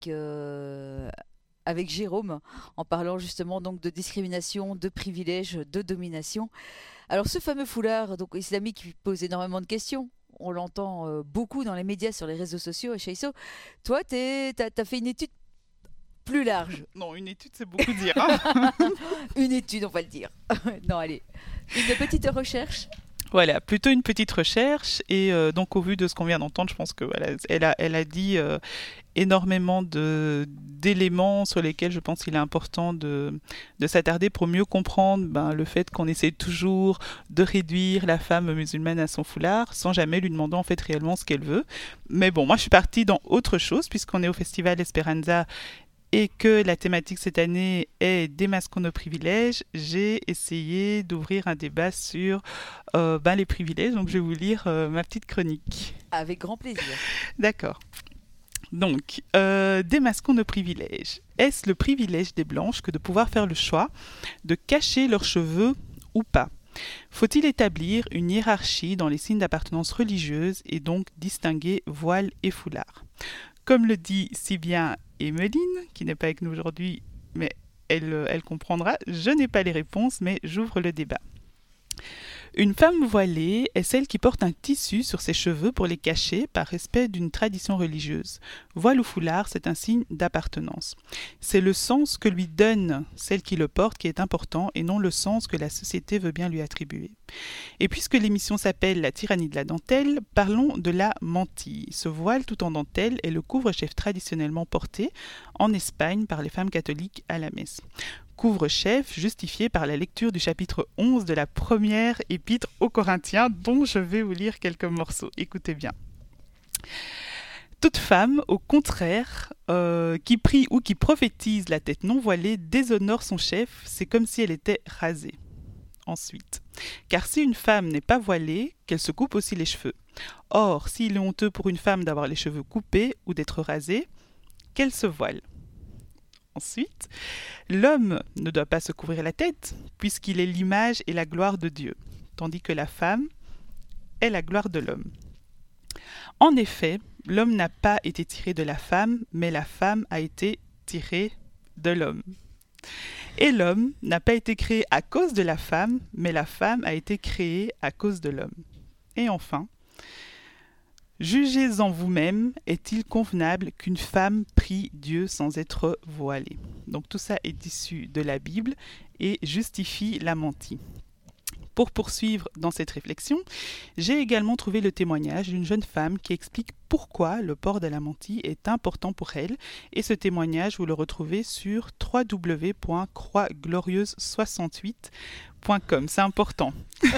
avec Jérôme, en parlant justement donc de discrimination, de privilèges, de domination. Alors ce fameux foulard donc islamique qui pose énormément de questions. On l'entend beaucoup dans les médias, sur les réseaux sociaux. Et Chaiso, toi, t'as fait une étude plus large. Non, une étude, c'est beaucoup dire, hein. Une étude, on va le dire. Non, allez. Une petite recherche. Voilà, plutôt une petite recherche. Et donc, au vu de ce qu'on vient d'entendre, je pense que voilà, elle a dit énormément d'éléments sur lesquels je pense qu'il est important de s'attarder pour mieux comprendre le fait qu'on essaie toujours de réduire la femme musulmane à son foulard sans jamais lui demander en fait réellement ce qu'elle veut. Mais bon, moi je suis partie dans autre chose puisqu'on est au festival Esperanza et que la thématique cette année est démasquons nos privilèges, j'ai essayé d'ouvrir un débat sur les privilèges. Donc je vais vous lire ma petite chronique. Avec grand plaisir. D'accord. Donc, démasquons nos privilèges. Est-ce le privilège des Blanches que de pouvoir faire le choix de cacher leurs cheveux ou pas? Faut-il établir une hiérarchie dans les signes d'appartenance religieuse et donc distinguer voile et foulard? Comme le dit si bien Emeline, qui n'est pas avec nous aujourd'hui, mais elle comprendra, je n'ai pas les réponses, mais j'ouvre le débat. Une femme voilée est celle qui porte un tissu sur ses cheveux pour les cacher par respect d'une tradition religieuse. Voile ou foulard, c'est un signe d'appartenance. C'est le sens que lui donne celle qui le porte qui est important et non le sens que la société veut bien lui attribuer. Et puisque l'émission s'appelle La tyrannie de la dentelle, parlons de la mantille. Ce voile tout en dentelle est le couvre-chef traditionnellement porté en Espagne par les femmes catholiques à la messe. Couvre-chef justifié par la lecture du chapitre 11 de la première épître aux Corinthiens, dont je vais vous lire quelques morceaux. Écoutez bien. Toute femme, au contraire, qui prie ou qui prophétise la tête non voilée, déshonore son chef, c'est comme si elle était rasée. Ensuite, car si une femme n'est pas voilée, qu'elle se coupe aussi les cheveux. Or, s'il est honteux pour une femme d'avoir les cheveux coupés ou d'être rasée, qu'elle se voile. Ensuite, l'homme ne doit pas se couvrir la tête, puisqu'il est l'image et la gloire de Dieu, tandis que la femme est la gloire de l'homme. En effet, l'homme n'a pas été tiré de la femme, mais la femme a été tirée de l'homme. Et l'homme n'a pas été créé à cause de la femme, mais la femme a été créée à cause de l'homme. Et enfin, jugez-en vous-même, est-il convenable qu'une femme prie Dieu sans être voilée? Donc tout ça est issu de la Bible et justifie la mantille. Pour poursuivre dans cette réflexion, j'ai également trouvé le témoignage d'une jeune femme qui explique pourquoi le port de la mantille est important pour elle, et ce témoignage, vous le retrouvez sur www.croixglorieuse68.com. C'est important.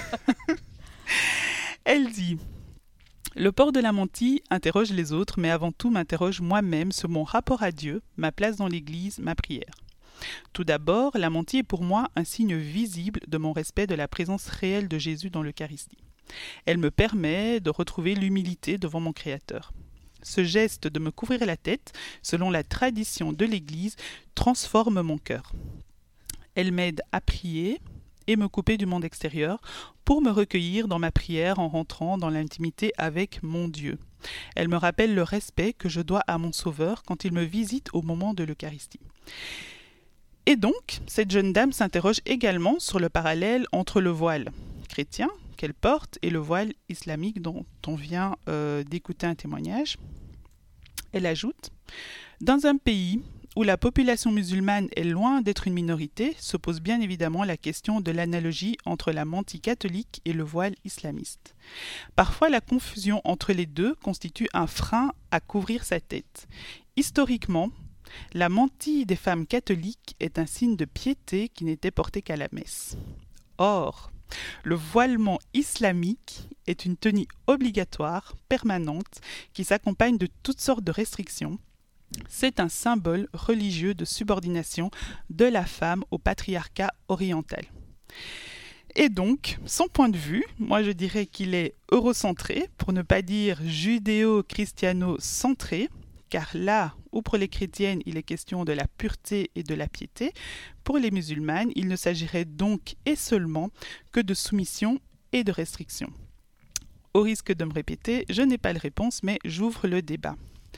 Elle dit: le port de la mantille interroge les autres, mais avant tout m'interroge moi-même sur mon rapport à Dieu, ma place dans l'Église, ma prière. Tout d'abord, la mantille est pour moi un signe visible de mon respect de la présence réelle de Jésus dans l'Eucharistie. Elle me permet de retrouver l'humilité devant mon Créateur. Ce geste de me couvrir la tête, selon la tradition de l'Église, transforme mon cœur. Elle m'aide à prier et me couper du monde extérieur pour me recueillir dans ma prière en rentrant dans l'intimité avec mon Dieu. Elle me rappelle le respect que je dois à mon Sauveur quand il me visite au moment de l'Eucharistie. Et donc, cette jeune dame s'interroge également sur le parallèle entre le voile chrétien qu'elle porte et le voile islamique dont on vient d'écouter un témoignage. Elle ajoute: dans un pays où la population musulmane est loin d'être une minorité, se pose bien évidemment la question de l'analogie entre la mantille catholique et le voile islamiste. Parfois, la confusion entre les deux constitue un frein à couvrir sa tête. Historiquement, la mantille des femmes catholiques est un signe de piété qui n'était porté qu'à la messe. Or, le voilement islamique est une tenue obligatoire, permanente, qui s'accompagne de toutes sortes de restrictions. C'est un symbole religieux de subordination de la femme au patriarcat oriental. Et donc, son point de vue, moi je dirais qu'il est eurocentré, pour ne pas dire judéo-christiano-centré, car là où pour les chrétiennes il est question de la pureté et de la piété, pour les musulmanes il ne s'agirait donc et seulement que de soumission et de restriction. Au risque de me répéter, je n'ai pas de réponse, mais j'ouvre le débat.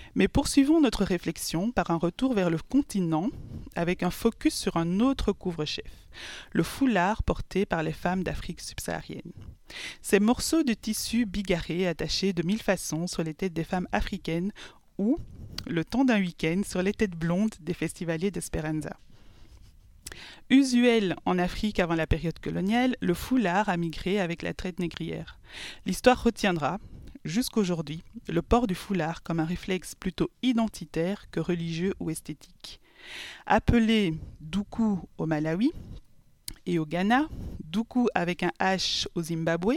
Mais poursuivons notre réflexion par un retour vers le continent avec un focus sur un autre couvre-chef, le foulard porté par les femmes d'Afrique subsaharienne. Ces morceaux de tissu bigarré attachés de 1000 façons sur les têtes des femmes africaines ou, le temps d'un week-end, sur les têtes blondes des festivaliers d'Esperanza. Usuel en Afrique avant la période coloniale, le foulard a migré avec la traite négrière. L'histoire retiendra, jusqu'aujourd'hui, le port du foulard comme un réflexe plutôt identitaire que religieux ou esthétique. Appelé doukou au Malawi et au Ghana, doukou avec un H au Zimbabwe,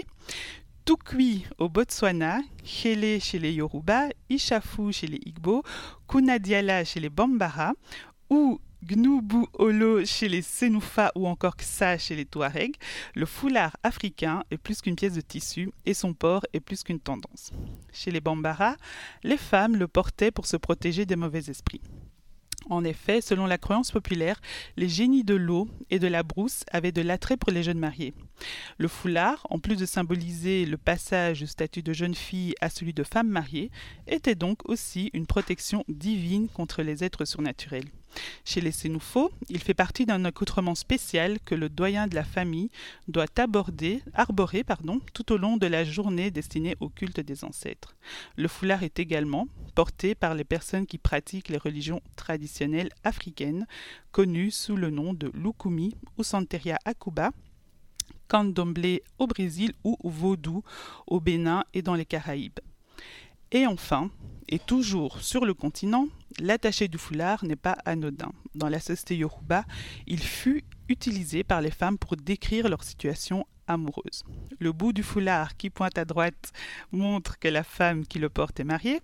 Tukwi au Botswana, Chele chez les Yoruba, Ishafu chez les Igbo, Kunadiala chez les Bambara ou Gnubu Olo chez les Senoufa ou encore Ksa chez les Touaregs, le foulard africain est plus qu'une pièce de tissu et son port est plus qu'une tendance. Chez les Bambara, les femmes le portaient pour se protéger des mauvais esprits. En effet, selon la croyance populaire, les génies de l'eau et de la brousse avaient de l'attrait pour les jeunes mariées. Le foulard, en plus de symboliser le passage du statut de jeune fille à celui de femme mariée, était donc aussi une protection divine contre les êtres surnaturels. Chez les Sénoufos, il fait partie d'un accoutrement spécial que le doyen de la famille doit arborer tout au long de la journée destinée au culte des ancêtres. Le foulard est également porté par les personnes qui pratiquent les religions traditionnelles africaines, connues sous le nom de Lukumi ou Santeria à Cuba, Candomblé au Brésil ou Vaudou au Bénin et dans les Caraïbes. Et enfin, et toujours sur le continent, l'attaché du foulard n'est pas anodin. Dans la société Yoruba, il fut utilisé par les femmes pour décrire leur situation amoureuse. Le bout du foulard qui pointe à droite montre que la femme qui le porte est mariée.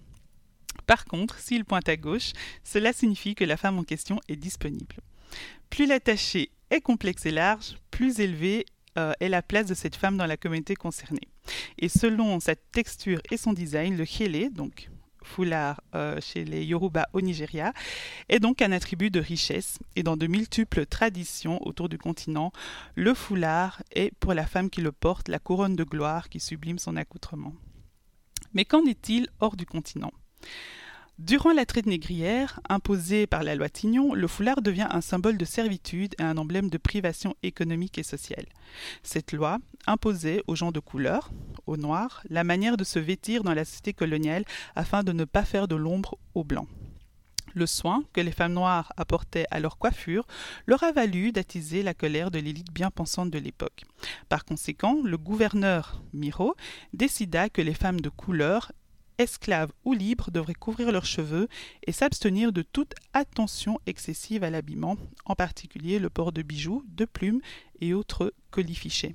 Par contre, s'il pointe à gauche, cela signifie que la femme en question est disponible. Plus l'attaché est complexe et large, plus élevée est la place de cette femme dans la communauté concernée. Et selon sa texture et son design, le chélé, donc foulard chez les Yoruba au Nigeria, est donc un attribut de richesse. Et dans de multiples traditions autour du continent, le foulard est pour la femme qui le porte la couronne de gloire qui sublime son accoutrement. Mais qu'en est-il hors du continent ? Durant la traite négrière, imposée par la loi Tignon, le foulard devient un symbole de servitude et un emblème de privation économique et sociale. Cette loi imposait aux gens de couleur, aux noirs, la manière de se vêtir dans la société coloniale afin de ne pas faire de l'ombre aux blancs. Le soin que les femmes noires apportaient à leur coiffure leur a valu d'attiser la colère de l'élite bien pensante de l'époque. Par conséquent, le gouverneur Miro décida que les femmes de couleur, esclaves ou libres, devraient couvrir leurs cheveux et s'abstenir de toute attention excessive à l'habillement, en particulier le port de bijoux, de plumes et autres colifichets.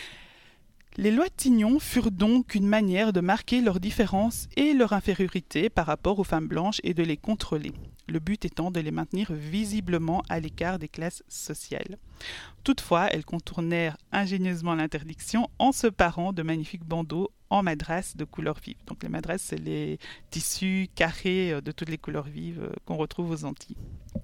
Les lois de Tignon furent donc une manière de marquer leur différence et leur infériorité par rapport aux femmes blanches et de les contrôler, le but étant de les maintenir visiblement à l'écart des classes sociales. Toutefois, elles contournèrent ingénieusement l'interdiction en se parant de magnifiques bandeaux en madras de couleurs vives. Donc les madras, c'est les tissus carrés de toutes les couleurs vives qu'on retrouve aux Antilles.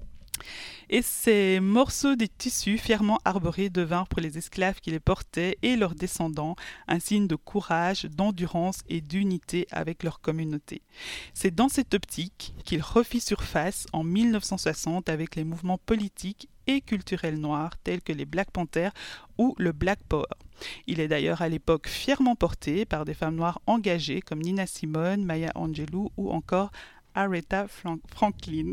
Et ces morceaux de tissus fièrement arborés devinrent pour les esclaves qui les portaient et leurs descendants un signe de courage, d'endurance et d'unité avec leur communauté. C'est dans cette optique qu'il refit surface en 1960 avec les mouvements politiques et culturels noirs tels que les Black Panthers ou le Black Power. Il est d'ailleurs à l'époque fièrement porté par des femmes noires engagées comme Nina Simone, Maya Angelou ou encore Aretha Franklin.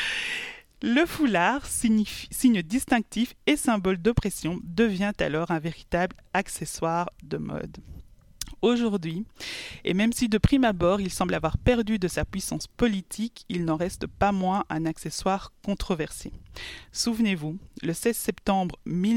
Le foulard, signe distinctif et symbole d'oppression, devient alors un véritable accessoire de mode. Aujourd'hui, et même si de prime abord il semble avoir perdu de sa puissance politique, il n'en reste pas moins un accessoire controversé. Souvenez-vous, le 16 septembre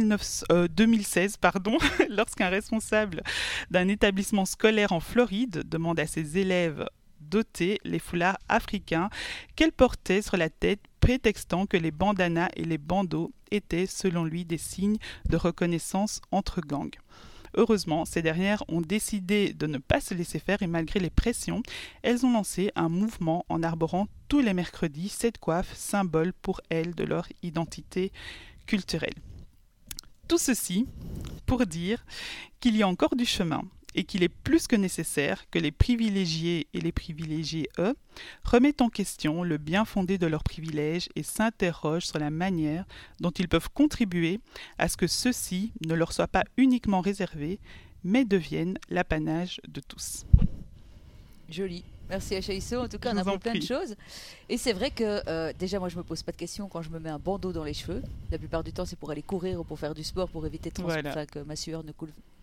2016, lorsqu'un responsable d'un établissement scolaire en Floride demande à ses élèves d'ôter les foulards africains qu'elle portait sur la tête, prétextant que les bandanas et les bandeaux étaient, selon lui, des signes de reconnaissance entre gangs. Heureusement, ces dernières ont décidé de ne pas se laisser faire et malgré les pressions, elles ont lancé un mouvement en arborant tous les mercredis cette coiffe, symbole pour elles de leur identité culturelle. Tout ceci pour dire qu'il y a encore du chemin et qu'il est plus que nécessaire que les privilégiés et les privilégiés, eux, remettent en question le bien fondé de leurs privilèges et s'interrogent sur la manière dont ils peuvent contribuer à ce que ceux-ci ne leur soient pas uniquement réservés, mais deviennent l'apanage de tous. Joli. Merci Achaïsso. En tout cas, Je on a vous en appris plein de prie. choses. Et c'est vrai que déjà, moi, je me pose pas de questions quand je me mets un bandeau dans les cheveux. La plupart du temps, c'est pour aller courir ou pour faire du sport, pour éviter Voilà. enfin, que ma sueur ne coule